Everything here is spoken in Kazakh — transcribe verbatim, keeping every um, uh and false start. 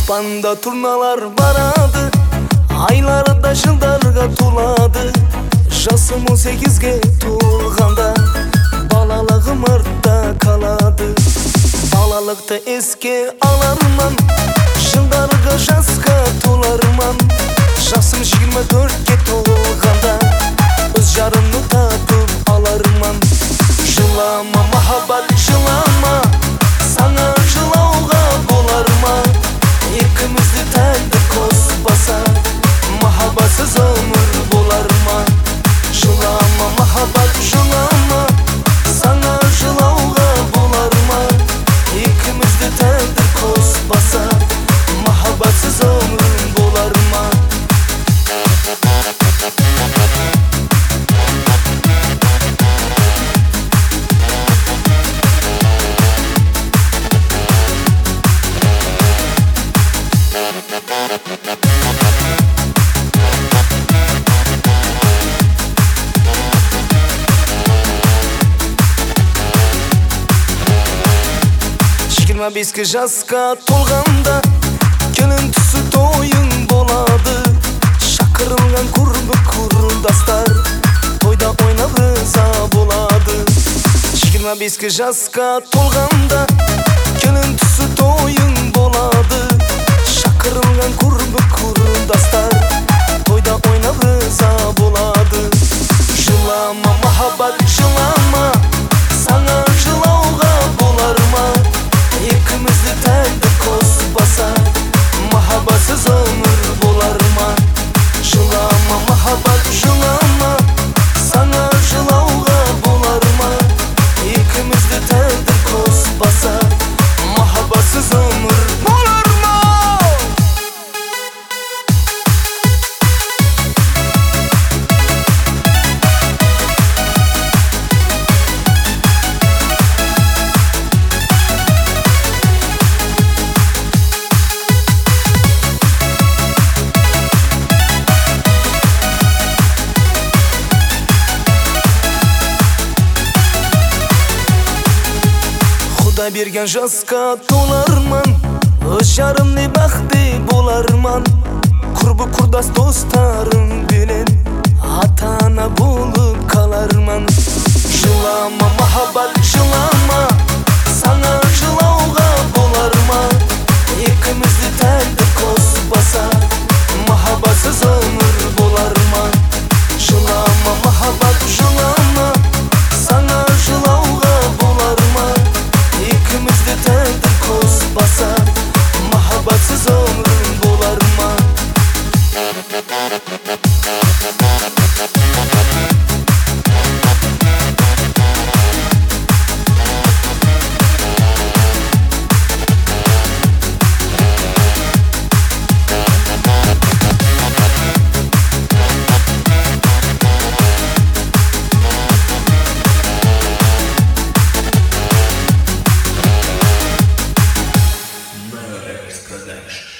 Aspanda turnalar barады, айларда жылдарга тулады. Жасым он сегизге толганда, балалыгым артта калады. Балалыкты эске аларман, жылдарга жаска толарман. Жасым жыйырма төрткө толганда, өз жарымны тапып аларман. Жылама махаббат, жылама, саңа жылауга боларма. Экимизди тәңдир коспаса, махаббатсыз өмүр боларма. Жылама махаббат, жылама, саңа жылауга боларма. Экимизди тәңдир коспаса, махаббатсыз өмүр боларма. жыйырма беске жаска толганда, келин түсү тоюң болады. Шакырылган курбу курдастар тойда ойнап рыза болады. жыйырма беске жаска толганда, келин түсү тоюң болады. Шакырылган курбу курдастар тойда ойнап рыза болады. Жылама махаббат, жылама, саңа жылауга боларма. Экимизди тәңдир коспаса, махаббатсыз өмүр боларма. Жылама махаббат, жылама, саңа жылауга боларма. Экимизди тәңдир коспаса, махаббатсыз өмүр боларма. Құдай берген жасқа толарман, өз жарымны бақти боларман. Құрбы құрдас достарым белен, ата-ана болып қаларман. Жылама махаббат, жылама, саңа жылауға боларма. Екімізді тәңдір коспаса, махаббатсыз өмір боларма. Жылама махаббат, жылама, саңа жылауға боларма. Екімізді тәңдір коспаса, махаббатсыз өмір боларма. Murderers Production.